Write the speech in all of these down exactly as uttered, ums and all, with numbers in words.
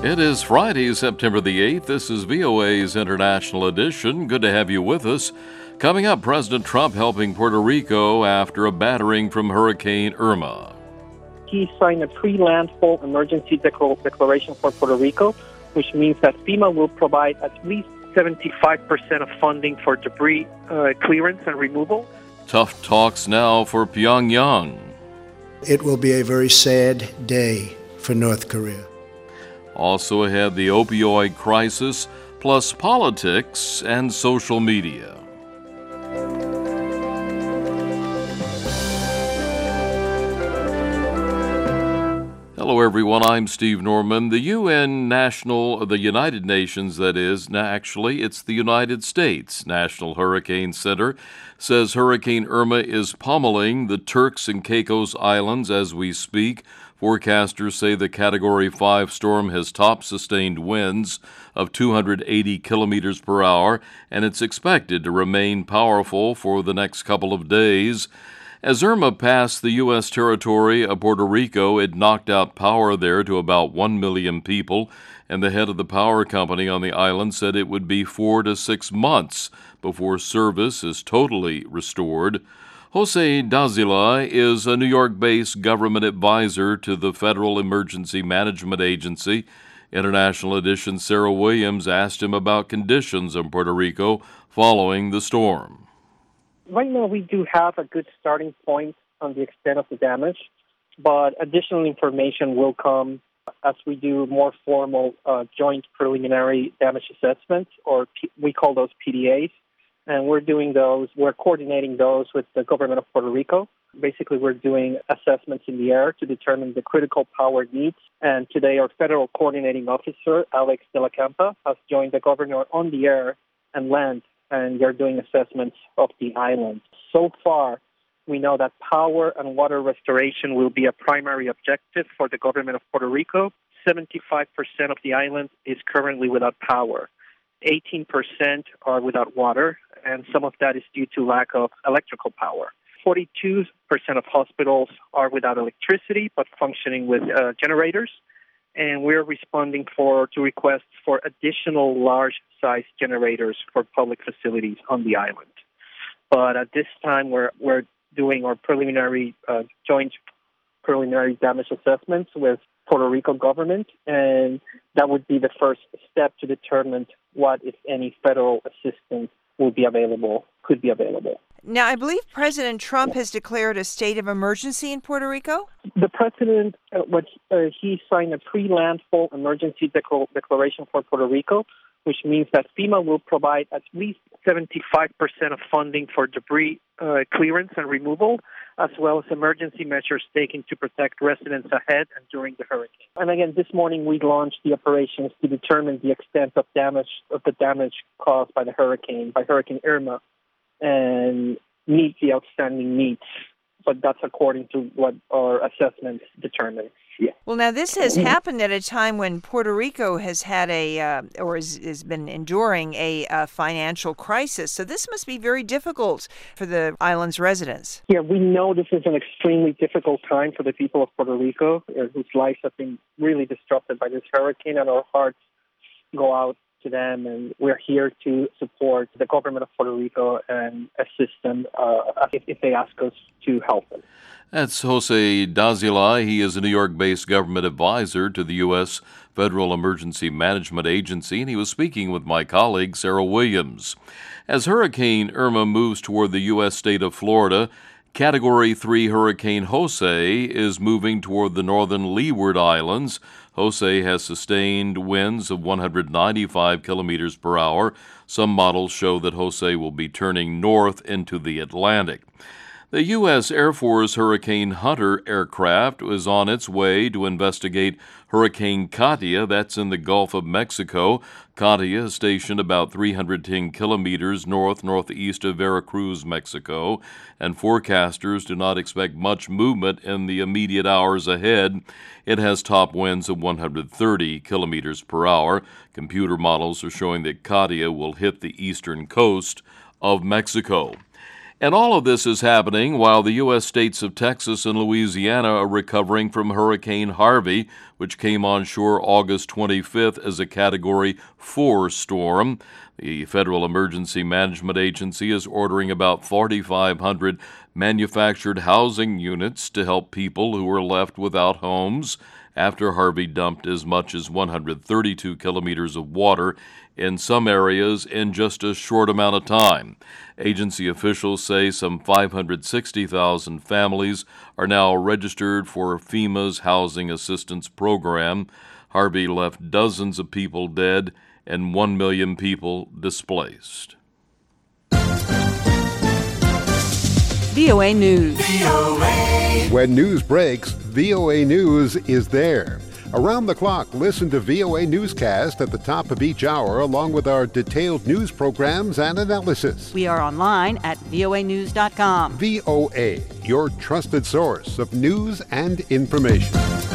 It is Friday, September the eighth. This is V O A's International Edition. Good to have you with us. Coming up, President Trump helping Puerto Rico after a battering from Hurricane Irma. He signed a pre-landfall emergency declar- declaration for Puerto Rico, which means that FEMA will provide at least seventy-five percent of funding for debris uh, clearance and removal. Tough talks now for Pyongyang. It will be a very sad day for North Korea. Also ahead, the opioid crisis, plus politics and social media. Hello, everyone. I'm Steve Norman. The U N National, the United Nations, that is, actually, it's the United States National Hurricane Center, says Hurricane Irma is pummeling the Turks and Caicos Islands as we speak. Forecasters say the Category five storm has top sustained winds of two hundred eighty kilometers per hour, and it's expected to remain powerful for the next couple of days. As Irma passed the U S territory of Puerto Rico, it knocked out power there to about one million people, and the head of the power company on the island said it would be four to six months before service is totally restored. Jose Dazila is a New York-based government advisor to the Federal Emergency Management Agency. International Edition Sarah Williams asked him about conditions in Puerto Rico following the storm. Right now, we do have a good starting point on the extent of the damage, but additional information will come as we do more formal uh, joint preliminary damage assessments, or P- we call those P D As. And we're doing those, we're coordinating those with the government of Puerto Rico. Basically, we're doing assessments in the air to determine the critical power needs. And today, our federal coordinating officer, Alex de la Campa, has joined the governor on the air and land, and they're doing assessments of the island. So far, we know that power and water restoration will be a primary objective for the government of Puerto Rico. seventy-five percent of the island is currently without power. eighteen percent are without water, and some of that is due to lack of electrical power. forty-two percent of hospitals are without electricity but functioning with uh, generators, and we're responding for to requests for additional large-size generators for public facilities on the island. But at this time, we're we're doing our preliminary uh, joint preliminary damage assessments with Puerto Rico government, and that would be the first step to determine what, if any, federal assistance will be available, could be available. Now, I believe President Trump has declared a state of emergency in Puerto Rico? The president, uh, what, uh, he signed a pre-landfall emergency decla- declaration for Puerto Rico, which means that FEMA will provide at least seventy-five percent of funding for debris uh, clearance and removal, as well as emergency measures taken to protect residents ahead and during the hurricane. And again, this morning we launched the operations to determine the extent of damage of the damage caused by the hurricane, by Hurricane Irma, and meet the outstanding needs. But that's according to what our assessments determine. Yeah. Well, now this has happened at a time when Puerto Rico has had a, uh, or has, has been enduring a uh, financial crisis. So this must be very difficult for the island's residents. Yeah, we know this is an extremely difficult time for the people of Puerto Rico, uh, whose lives have been really disrupted by this hurricane, and our hearts go out to them, and we're here to support the government of Puerto Rico and assist them uh, if, if they ask us to help them. That's Jose Dazila. He is a New York-based government advisor to the U S Federal Emergency Management Agency, and he was speaking with my colleague, Sarah Williams. As Hurricane Irma moves toward the U S state of Florida, Category three Hurricane Jose is moving toward the northern Leeward Islands. Jose has sustained winds of one hundred ninety-five kilometers per hour. Some models show that Jose will be turning north into the Atlantic. The U S Air Force Hurricane Hunter aircraft is on its way to investigate Hurricane Katia. That's in the Gulf of Mexico. Katia is stationed about three hundred ten kilometers north-northeast of Veracruz, Mexico, and forecasters do not expect much movement in the immediate hours ahead. It has top winds of one hundred thirty kilometers per hour. Computer models are showing that Katia will hit the eastern coast of Mexico. And all of this is happening while the U S states of Texas and Louisiana are recovering from Hurricane Harvey, which came on shore August twenty-fifth as a Category four storm. The Federal Emergency Management Agency is ordering about forty-five hundred manufactured housing units to help people who are left without homes after Harvey dumped as much as one hundred thirty-two kilometers of water in some areas in just a short amount of time. Agency officials say some five hundred sixty thousand families are now registered for FEMA's Housing Assistance Program. Harvey left dozens of people dead and one million people displaced. V O A News. V O A. When news breaks, V O A News is there. Around the clock, listen to V O A Newscast at the top of each hour, along with our detailed news programs and analysis. We are online at V O A news dot com. V O A, your trusted source of news and information.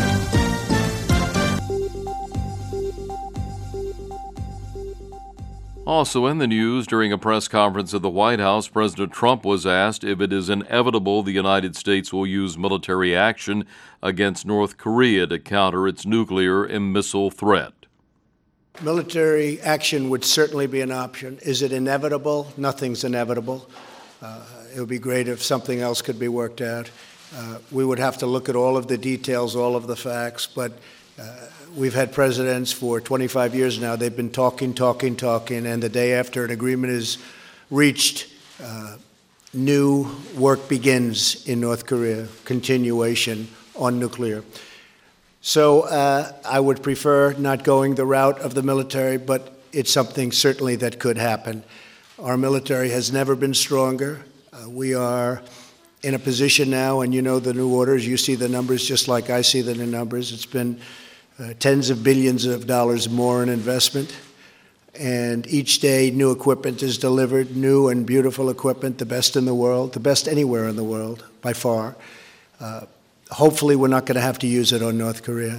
Also in the news, during a press conference at the White House, President Trump was asked if it is inevitable the United States will use military action against North Korea to counter its nuclear and missile threat. Military action would certainly be an option. Is it inevitable? Nothing's inevitable. Uh, it would be great if something else could be worked out. Uh, we would have to look at all of the details, all of the facts, but uh, we've had presidents for twenty-five years now. They've been talking, talking, talking, and the day after an agreement is reached, uh, new work begins in North Korea, continuation on nuclear. So uh, I would prefer not going the route of the military, but it's something certainly that could happen. Our military has never been stronger. Uh, we are in a position now, and you know the new orders, you see the numbers just like I see the new numbers. It's been Uh, tens of billions of dollars more in investment, and each day new equipment is delivered, new and beautiful equipment, the best in the world, the best anywhere in the world, by far. Uh, hopefully we're not going to have to use it on North Korea.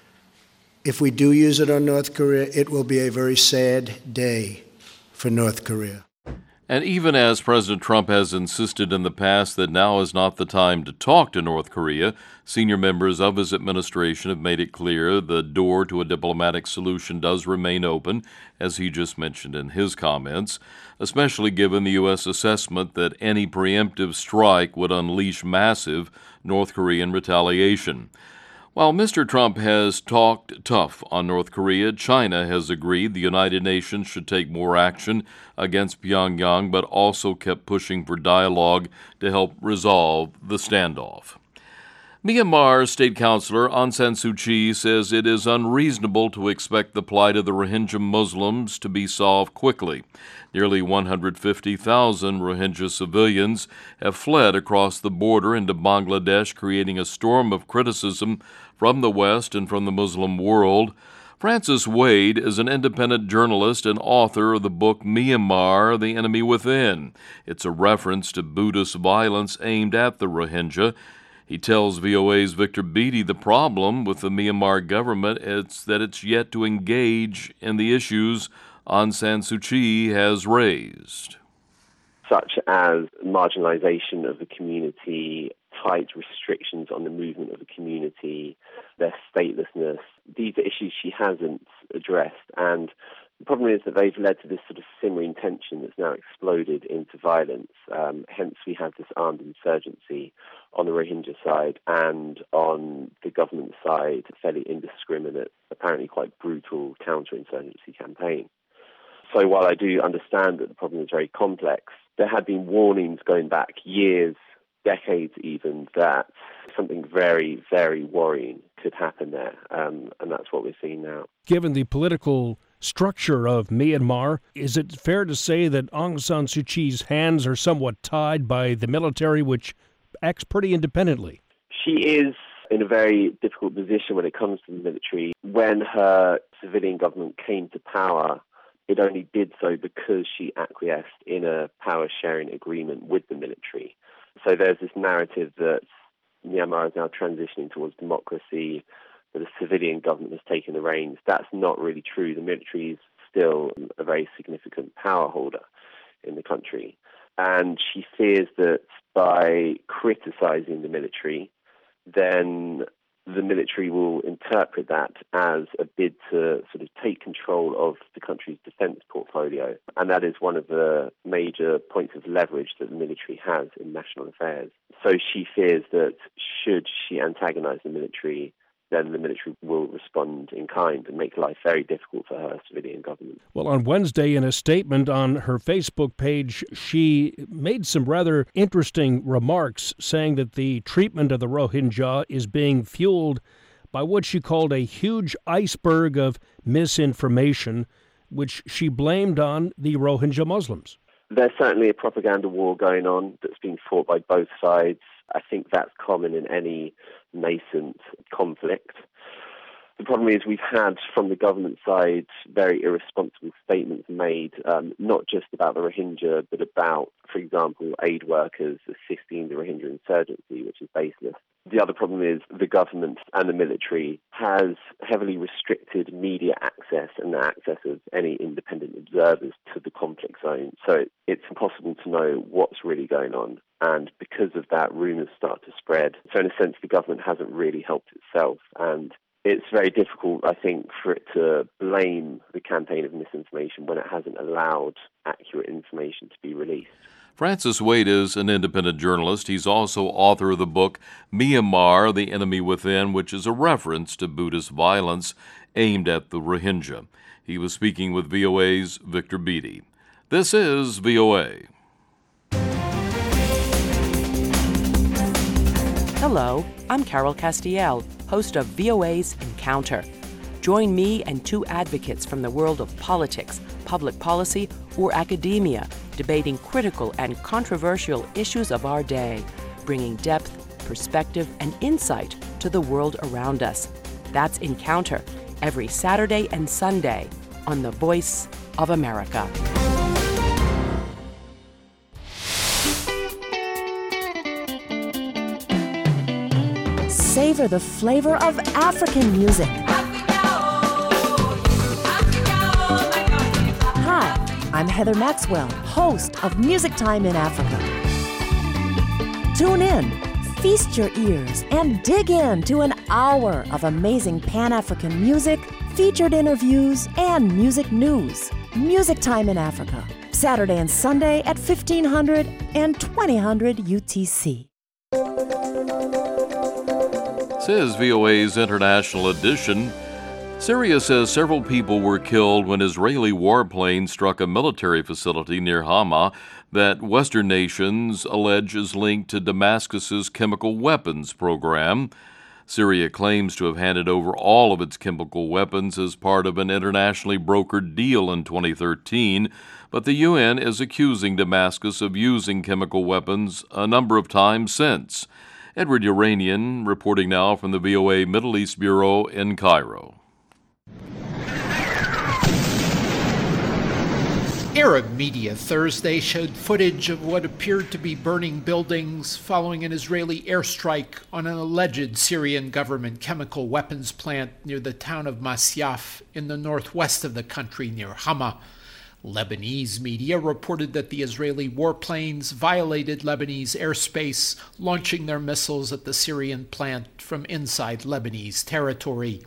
If we do use it on North Korea, it will be a very sad day for North Korea. And even as President Trump has insisted in the past that now is not the time to talk to North Korea, senior members of his administration have made it clear the door to a diplomatic solution does remain open, as he just mentioned in his comments, especially given the U S assessment that any preemptive strike would unleash massive North Korean retaliation. While Mister Trump has talked tough on North Korea, China has agreed the United Nations should take more action against Pyongyang, but also kept pushing for dialogue to help resolve the standoff. Myanmar's state councilor Aung San Suu Kyi says it is unreasonable to expect the plight of the Rohingya Muslims to be solved quickly. Nearly one hundred fifty thousand Rohingya civilians have fled across the border into Bangladesh, creating a storm of criticism from the West and from the Muslim world. Francis Wade is an independent journalist and author of the book Myanmar, The Enemy Within. It's a reference to Buddhist violence aimed at the Rohingya. He tells V O A's Victor Beattie the problem with the Myanmar government is that it's yet to engage in the issues Aung San Suu Kyi has raised, such as marginalization of the community, tight restrictions on the movement of the community, their statelessness. These are issues she hasn't addressed, and the problem is that they've led to this sort of simmering tension that's now exploded into violence. Um, hence, we have this armed insurgency on the Rohingya side, and on the government side, a fairly indiscriminate, apparently quite brutal counterinsurgency campaign. So while I do understand that the problem is very complex, there had been warnings going back years, decades even, that something very, very worrying could happen there, um, and that's what we're seeing now. Given the political structure of Myanmar, is it fair to say that Aung San Suu Kyi's hands are somewhat tied by the military, which acts pretty independently? She is in a very difficult position when it comes to the military. When her civilian government came to power, it only did so because she acquiesced in a power-sharing agreement with the military. So there's this narrative that Myanmar is now transitioning towards democracy, that a civilian government has taken the reins. That's not really true. The military is still a very significant power holder in the country. And she fears that by criticizing the military, then the military will interpret that as a bid to sort of take control of the country's defense portfolio. And that is one of the major points of leverage that the military has in national affairs. So she fears that should she antagonize the military, then the military will respond in kind and make life very difficult for her civilian government. Well, on Wednesday, in a statement on her Facebook page, she made some rather interesting remarks, saying that the treatment of the Rohingya is being fueled by what she called a huge iceberg of misinformation, which she blamed on the Rohingya Muslims. There's certainly a propaganda war going on that's being fought by both sides. I think that's common in any nascent conflict. The problem is we've had, from the government side, very irresponsible statements made, um, not just about the Rohingya, but about, for example, aid workers assisting the Rohingya insurgency, which is baseless. The other problem is the government and the military has heavily restricted media access and the access of any independent observers to the conflict zone. So it's impossible to know what's really going on. And because of that, rumours start to spread. So in a sense, the government hasn't really helped itself. And it's very difficult, I think, for it to blame the campaign of misinformation when it hasn't allowed accurate information to be released. Francis Wade is an independent journalist. He's also author of the book Myanmar, The Enemy Within, which is a reference to Buddhist violence aimed at the Rohingya. He was speaking with V O A's Victor Beattie. This is V O A. Hello, I'm Carol Castiel, host of V O A's Encounter. Join me and two advocates from the world of politics, public policy, or academia, debating critical and controversial issues of our day, bringing depth, perspective, and insight to the world around us. That's Encounter, every Saturday and Sunday on The Voice of America. Savor the flavor of African music. Hi, I'm Heather Maxwell, host of Music Time in Africa. Tune in, feast your ears, and dig in to an hour of amazing Pan-African music, featured interviews, and music news. Music Time in Africa, Saturday and Sunday at fifteen hundred and twenty hundred U T C. Says V O A's International Edition. Syria says several people were killed when Israeli warplanes struck a military facility near Hama that Western nations allege is linked to Damascus's chemical weapons program. Syria claims to have handed over all of its chemical weapons as part of an internationally brokered deal in twenty thirteen, but the U N is accusing Damascus of using chemical weapons a number of times since. Edward Uranian reporting now from the V O A Middle East Bureau in Cairo. Arab media Thursday showed footage of what appeared to be burning buildings following an Israeli airstrike on an alleged Syrian government chemical weapons plant near the town of Masyaf in the northwest of the country near Hama. Lebanese media reported that the Israeli warplanes violated Lebanese airspace, launching their missiles at the Syrian plant from inside Lebanese territory.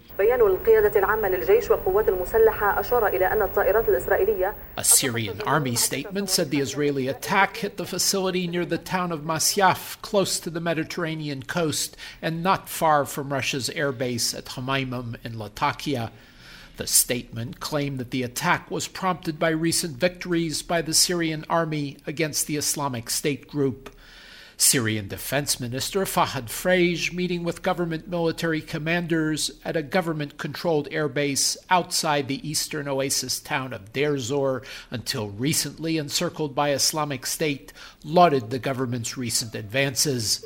A Syrian army statement said the Israeli attack hit the facility near the town of Masyaf, close to the Mediterranean coast and not far from Russia's airbase at Hamaymim in Latakia. The statement claimed that the attack was prompted by recent victories by the Syrian army against the Islamic State group. Syrian Defense Minister Fahad Frage meeting with government military commanders at a government-controlled airbase outside the eastern oasis town of Deir Zor, until recently encircled by Islamic State, lauded the government's recent advances.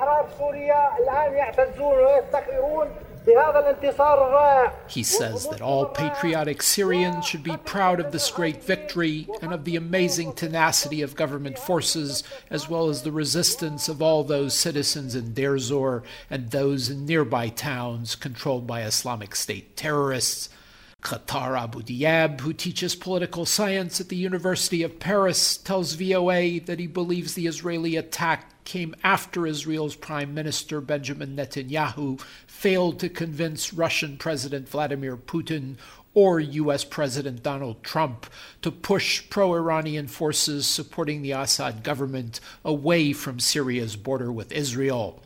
He says that all patriotic Syrians should be proud of this great victory and of the amazing tenacity of government forces, as well as the resistance of all those citizens in Deir Zor and those in nearby towns controlled by Islamic State terrorists. Khatar Abu Diab, who teaches political science at the University of Paris, tells V O A that he believes the Israeli attack came after Israel's Prime Minister Benjamin Netanyahu failed to convince Russian President Vladimir Putin or U S President Donald Trump to push pro-Iranian forces supporting the Assad government away from Syria's border with Israel.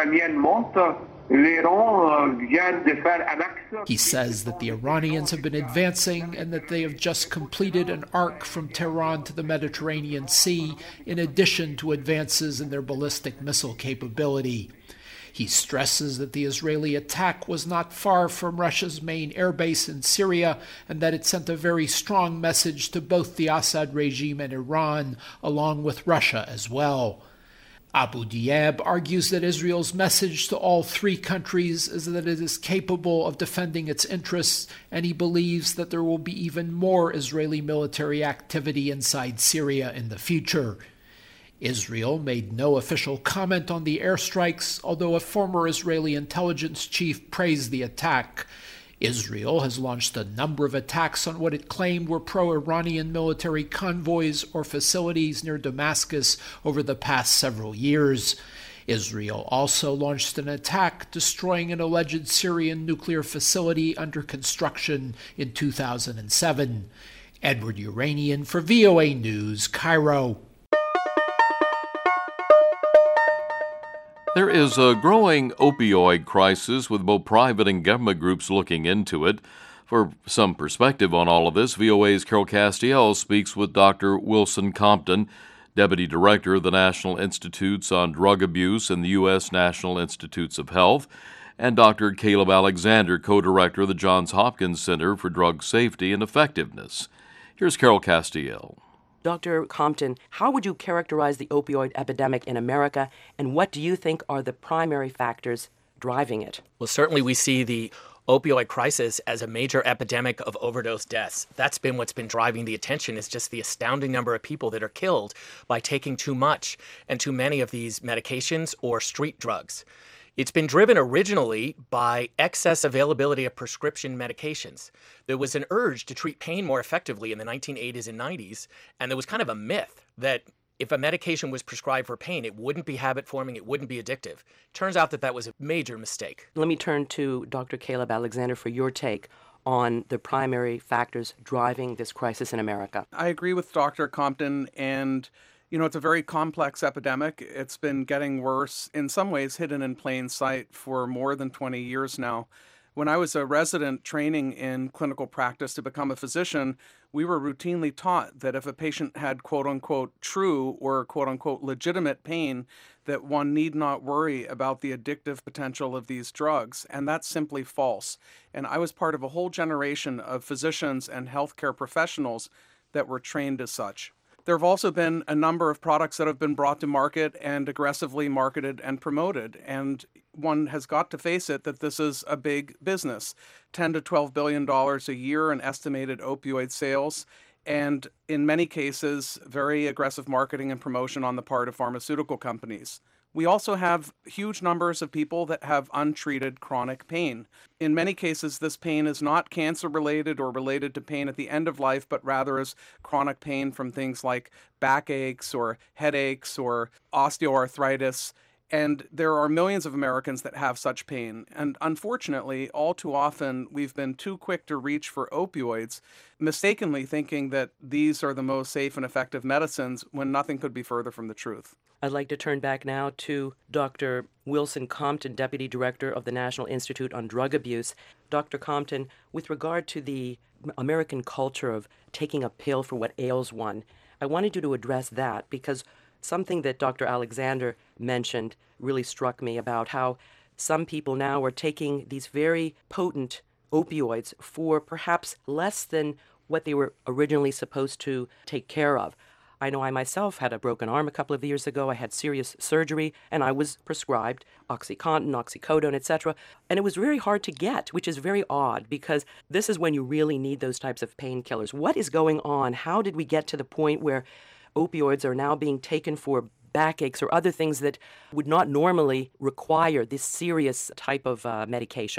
He says that the Iranians have been advancing and that they have just completed an arc from Tehran to the Mediterranean Sea, in addition to advances in their ballistic missile capability. He stresses that the Israeli attack was not far from Russia's main airbase in Syria and that it sent a very strong message to both the Assad regime and Iran, along with Russia as well. Abu Diab argues that Israel's message to all three countries is that it is capable of defending its interests, and he believes that there will be even more Israeli military activity inside Syria in the future. Israel made no official comment on the airstrikes, although a former Israeli intelligence chief praised the attack. Israel has launched a number of attacks on what it claimed were pro-Iranian military convoys or facilities near Damascus over the past several years. Israel also launched an attack destroying an alleged Syrian nuclear facility under construction in two thousand seven. Edward Uranian for V O A News, Cairo. There is a growing opioid crisis with both private and government groups looking into it. For some perspective on all of this, V O A's Carol Castiel speaks with Doctor Wilson Compton, Deputy Director of the National Institutes on Drug Abuse and the U S National Institutes of Health, and Doctor Caleb Alexander, Co-Director of the Johns Hopkins Center for Drug Safety and Effectiveness. Here's Carol Castiel. Doctor Compton, how would you characterize the opioid epidemic in America, and what do you think are the primary factors driving it? Well, certainly we see the opioid crisis as a major epidemic of overdose deaths. That's been what's been driving the attention, is just the astounding number of people that are killed by taking too much and too many of these medications or street drugs. It's been driven originally by excess availability of prescription medications. There was an urge to treat pain more effectively in the nineteen eighties and nineties, and there was kind of a myth that if a medication was prescribed for pain, it wouldn't be habit-forming, it wouldn't be addictive. Turns out that that was a major mistake. Let me turn to Doctor Caleb Alexander for your take on the primary factors driving this crisis in America. I agree with Doctor Compton, and you know, it's a very complex epidemic. It's been getting worse, in some ways hidden in plain sight, for more than twenty years now. When I was a resident training in clinical practice to become a physician, we were routinely taught that if a patient had quote-unquote true or quote-unquote legitimate pain, that one need not worry about the addictive potential of these drugs, and that's simply false. And I was part of a whole generation of physicians and healthcare professionals that were trained as such. There have also been a number of products that have been brought to market and aggressively marketed and promoted. And one has got to face it that this is a big business. ten to twelve billion dollars a year in estimated opioid sales. And in many cases, very aggressive marketing and promotion on the part of pharmaceutical companies. We also have huge numbers of people that have untreated chronic pain. In many cases, this pain is not cancer-related or related to pain at the end of life, but rather is chronic pain from things like backaches or headaches or osteoarthritis. And there are millions of Americans that have such pain. And unfortunately, all too often, we've been too quick to reach for opioids, mistakenly thinking that these are the most safe and effective medicines when nothing could be further from the truth. I'd like to turn back now to Doctor Wilson Compton, Deputy Director of the National Institute on Drug Abuse. Doctor Compton, with regard to the American culture of taking a pill for what ails one, I wanted you to address that, because something that Doctor Alexander mentioned really struck me about how some people now are taking these very potent opioids for perhaps less than what they were originally supposed to take care of. I know I myself had a broken arm a couple of years ago. I had serious surgery, and I was prescribed OxyContin, oxycodone, et cetera. And it was very hard to get, which is very odd, because this is when you really need those types of painkillers. What is going on? How did we get to the point where opioids are now being taken for backaches or other things that would not normally require this serious type of uh, medication?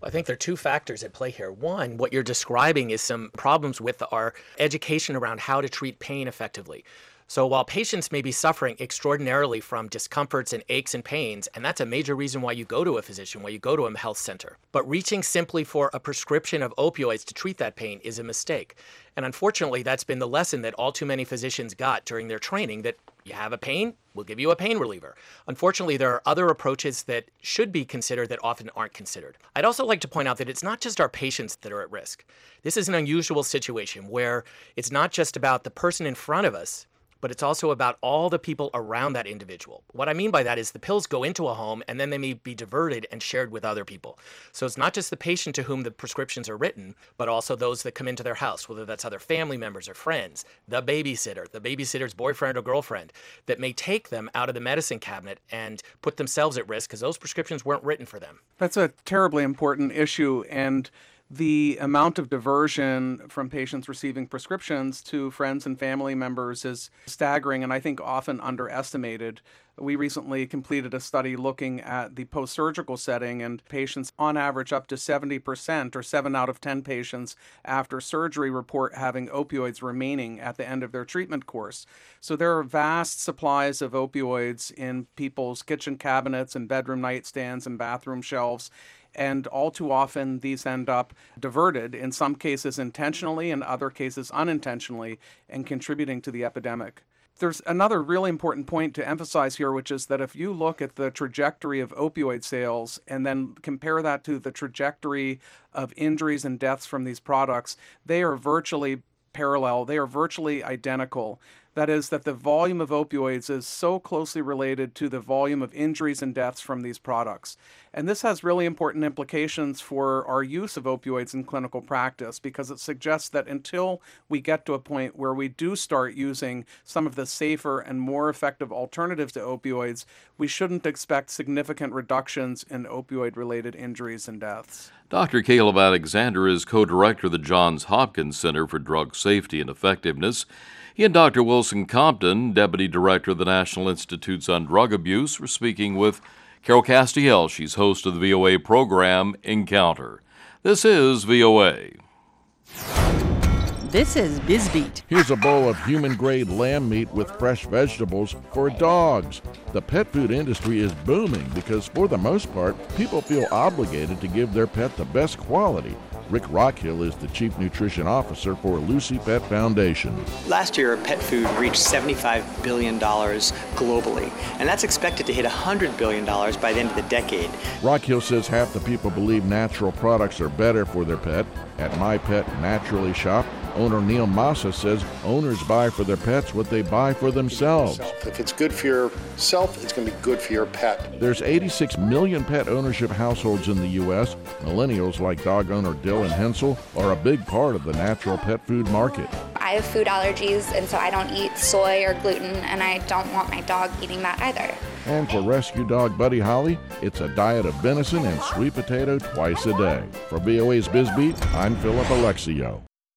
I think there are two factors at play here. One, what you're describing is some problems with our education around how to treat pain effectively. So while patients may be suffering extraordinarily from discomforts and aches and pains, and that's a major reason why you go to a physician, why you go to a health center, but reaching simply for a prescription of opioids to treat that pain is a mistake. And unfortunately, that's been the lesson that all too many physicians got during their training, that you have a pain, we'll give you a pain reliever. Unfortunately, there are other approaches that should be considered that often aren't considered. I'd also like to point out that it's not just our patients that are at risk. This is an unusual situation where it's not just about the person in front of us, but it's also about all the people around that individual. What I mean by that is the pills go into a home and then they may be diverted and shared with other people. So it's not just the patient to whom the prescriptions are written, but also those that come into their house, whether that's other family members or friends, the babysitter, the babysitter's boyfriend or girlfriend, that may take them out of the medicine cabinet and put themselves at risk because those prescriptions weren't written for them. That's a terribly important issue, and the amount of diversion from patients receiving prescriptions to friends and family members is staggering and I think often underestimated. We recently completed a study looking at the post-surgical setting, and patients on average up to seventy percent or seven out of ten patients after surgery report having opioids remaining at the end of their treatment course. So there are vast supplies of opioids in people's kitchen cabinets and bedroom nightstands and bathroom shelves. And all too often, these end up diverted, in some cases intentionally, in other cases unintentionally, and contributing to the epidemic. There's another really important point to emphasize here, which is that if you look at the trajectory of opioid sales and then compare that to the trajectory of injuries and deaths from these products, they are virtually parallel. They are virtually identical. That is, that the volume of opioids is so closely related to the volume of injuries and deaths from these products. And this has really important implications for our use of opioids in clinical practice, because it suggests that until we get to a point where we do start using some of the safer and more effective alternatives to opioids, we shouldn't expect significant reductions in opioid-related injuries and deaths. Doctor Caleb Alexander is co-director of the Johns Hopkins Center for Drug Safety and Effectiveness. He and Doctor Wilson Compton, Deputy Director of the National Institutes on Drug Abuse, were speaking with Carol Castiel. She's host of the V O A program Encounter. This is V O A. This is BizBeat. Here's a bowl of human-grade lamb meat with fresh vegetables for dogs. The pet food industry is booming because, for the most part, people feel obligated to give their pet the best quality. Rick Rockhill is the Chief Nutrition Officer for Lucy Pet Foundation. Last year, pet food reached seventy-five billion dollars globally, and that's expected to hit one hundred billion dollars by the end of the decade. Rockhill says half the people believe natural products are better for their pet. At My Pet Naturally Shop, owner Neil Massa says owners buy for their pets what they buy for themselves. If it's good for yourself, it's going to be good for your pet. There's eighty-six million pet ownership households in the U S Millennials like dog owner Dylan Hensel are a big part of the natural pet food market. I have food allergies, and so I don't eat soy or gluten, and I don't want my dog eating that either. And for rescue dog Buddy Holly, it's a diet of venison and sweet potato twice a day. For V O A's BizBeat, I'm Philip Alexio.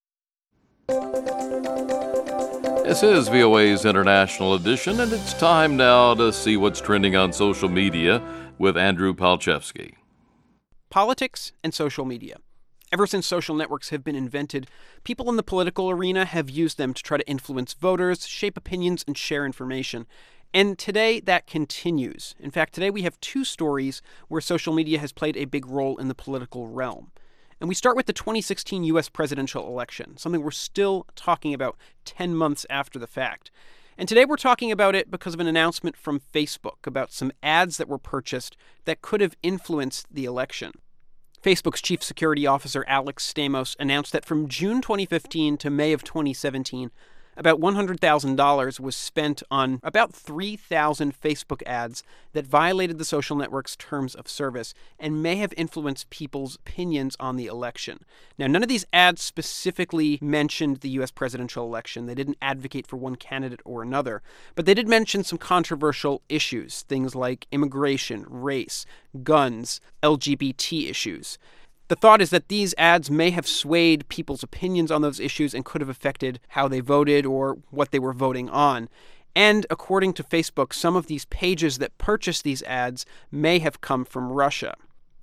This is V O A's International Edition, and it's time now to see what's trending on social media with Andrew Palchevsky. Politics and social media. Ever since social networks have been invented, people in the political arena have used them to try to influence voters, shape opinions, and share information. And today, that continues. In fact, today we have two stories where social media has played a big role in the political realm. And we start with the twenty sixteen U S presidential election, something we're still talking about ten months after the fact. And today we're talking about it because of an announcement from Facebook about some ads that were purchased that could have influenced the election. Facebook's chief security officer, Alex Stamos, announced that from June twenty fifteen to May of twenty seventeen, about one hundred thousand dollars was spent on about three thousand Facebook ads that violated the social network's terms of service and may have influenced people's opinions on the election. Now, none of these ads specifically mentioned the U S presidential election. They didn't advocate for one candidate or another, but they did mention some controversial issues, things like immigration, race, guns, L G B T issues. The thought is that these ads may have swayed people's opinions on those issues and could have affected how they voted or what they were voting on. And according to Facebook, some of these pages that purchased these ads may have come from Russia.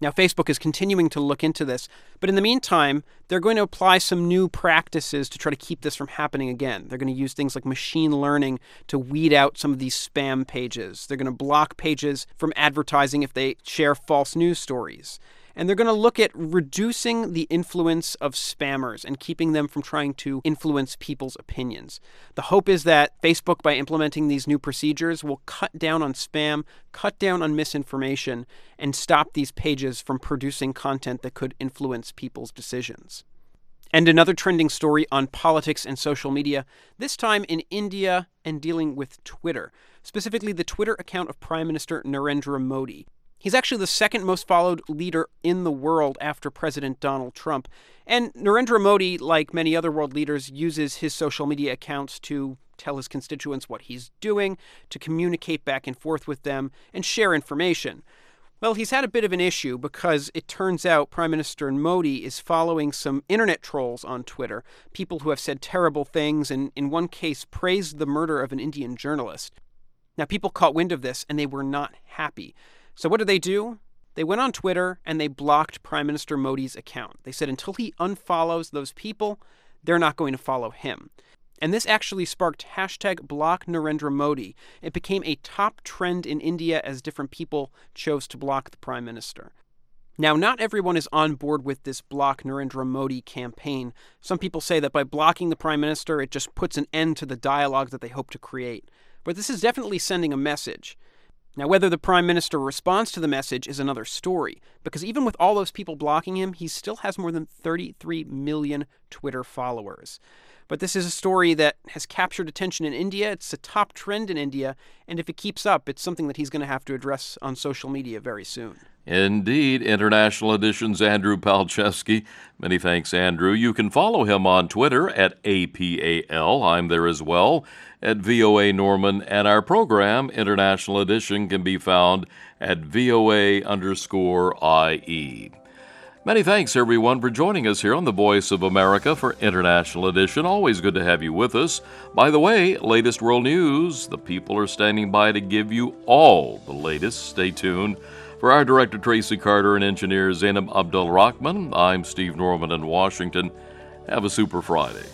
Now, Facebook is continuing to look into this, but in the meantime, they're going to apply some new practices to try to keep this from happening again. They're going to use things like machine learning to weed out some of these spam pages. They're going to block pages from advertising if they share false news stories. And they're going to look at reducing the influence of spammers and keeping them from trying to influence people's opinions. The hope is that Facebook, by implementing these new procedures, will cut down on spam, cut down on misinformation, and stop these pages from producing content that could influence people's decisions. And another trending story on politics and social media, this time in India and dealing with Twitter, specifically the Twitter account of Prime Minister Narendra Modi. He's actually the second most followed leader in the world after President Donald Trump. And Narendra Modi, like many other world leaders, uses his social media accounts to tell his constituents what he's doing, to communicate back and forth with them, and share information. Well, he's had a bit of an issue because it turns out Prime Minister Modi is following some internet trolls on Twitter, people who have said terrible things and, in one case, praised the murder of an Indian journalist. Now, people caught wind of this and they were not happy. So what did they do? They went on Twitter and they blocked Prime Minister Modi's account. They said until he unfollows those people, they're not going to follow him. And this actually sparked hashtag Block Narendra Modi. It became a top trend in India as different people chose to block the Prime Minister. Now, not everyone is on board with this Block Narendra Modi campaign. Some people say that by blocking the Prime Minister, it just puts an end to the dialogue that they hope to create. But this is definitely sending a message. Now, whether the Prime Minister responds to the message is another story, because even with all those people blocking him, he still has more than thirty-three million Twitter followers. But this is a story that has captured attention in India. It's a top trend in India, and if it keeps up, it's something that he's going to have to address on social media very soon. Indeed. International Edition's Andrew Palczewski. Many thanks, Andrew. You can follow him on Twitter at A P A L. I'm there as well at V O A Norman, and our program, International Edition, can be found at V O A underscore I E. Many thanks, everyone, for joining us here on The Voice of America for International Edition. Always good to have you with us. By the way, latest world news. The people are standing by to give you all the latest. Stay tuned. For our director, Tracy Carter, and engineer Zainab Abdul-Rahman, I'm Steve Norman in Washington. Have a super Friday.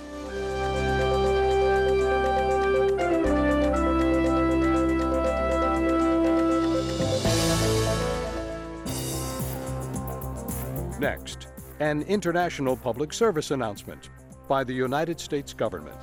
Next, an international public service announcement by the United States government.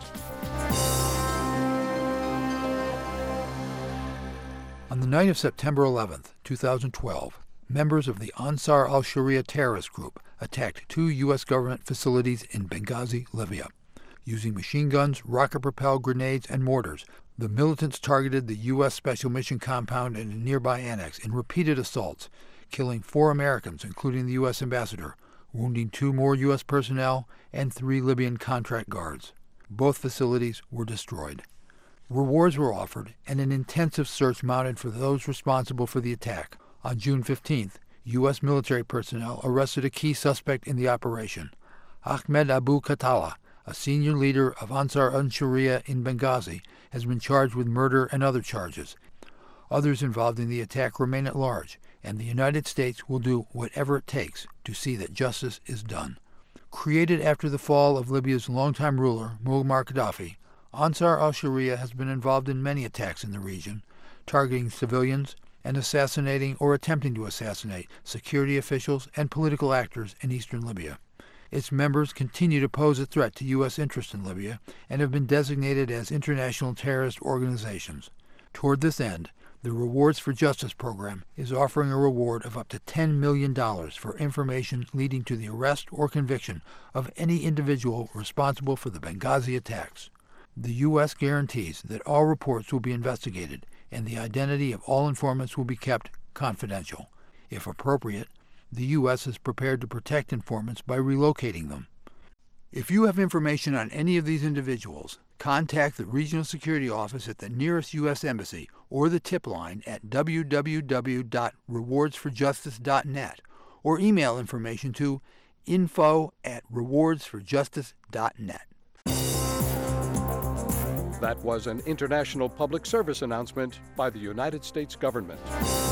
On the night of September eleventh, two thousand twelve, members of the Ansar al-Sharia terrorist group attacked two U S government facilities in Benghazi, Libya. Using machine guns, rocket-propelled grenades, and mortars, the militants targeted the U S Special Mission Compound and a nearby annex in repeated assaults, killing four Americans, including the U S ambassador, wounding two more U S personnel and three Libyan contract guards. Both facilities were destroyed. Rewards were offered, and an intensive search mounted for those responsible for the attack. On June fifteenth, U S military personnel arrested a key suspect in the operation. Ahmed Abu Khattala, a senior leader of Ansar al-Sharia in Benghazi, has been charged with murder and other charges. Others involved in the attack remain at large, and the United States will do whatever it takes to see that justice is done. Created after the fall of Libya's longtime ruler, Muammar Gaddafi, Ansar al-Sharia has been involved in many attacks in the region, targeting civilians and assassinating or attempting to assassinate security officials and political actors in eastern Libya. Its members continue to pose a threat to U S interests in Libya and have been designated as international terrorist organizations. Toward this end, the Rewards for Justice program is offering a reward of up to ten million dollars for information leading to the arrest or conviction of any individual responsible for the Benghazi attacks. The U S guarantees that all reports will be investigated and the identity of all informants will be kept confidential. If appropriate, the U S is prepared to protect informants by relocating them. If you have information on any of these individuals, contact the Regional Security Office at the nearest U S Embassy or the tip line at w w w dot rewards for justice dot net or email information to info at rewards for justice dot net. That was an international public service announcement by the United States government.